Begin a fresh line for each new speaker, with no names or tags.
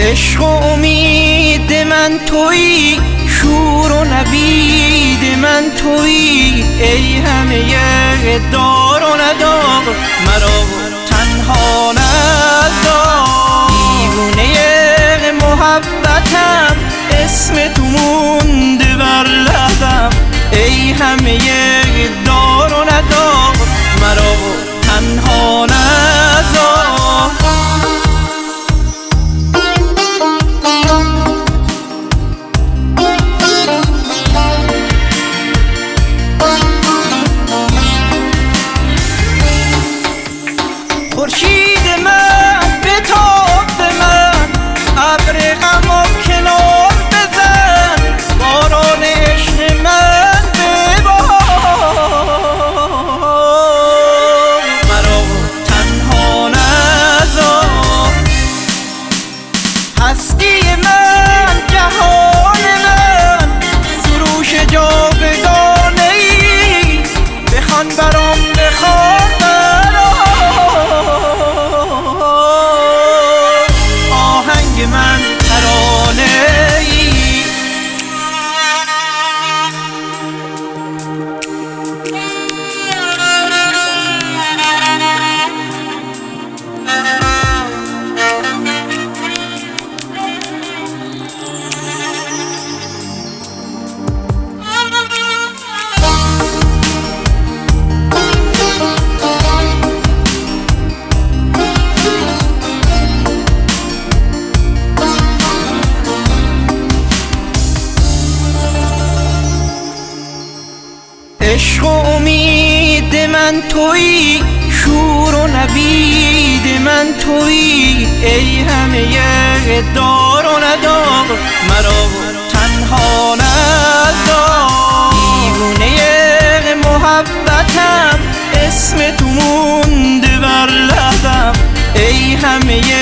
عشق و امید من تویی، شور و نوید من تویی، ای همه دار و ندار مرا تنها نذار. دیوانه محبتم، اسم تو مونده بر لبم، ای همه دار و ندار مرا تنها نذار. خورشید من بتاب به من، ابر غم و کنار بزن، باران عشق من ببار، مرا تنها نذار. هستی من، جهان من، سروش جاودانه ای، بخوان برام بخوان من ترانه ای. عشق و امید من تویی، شور و نوید من تویی، ای همه دار و ندار مرا تنها نذار. دیوانه محبتم، اسم تو مونده بر لبم، ای همه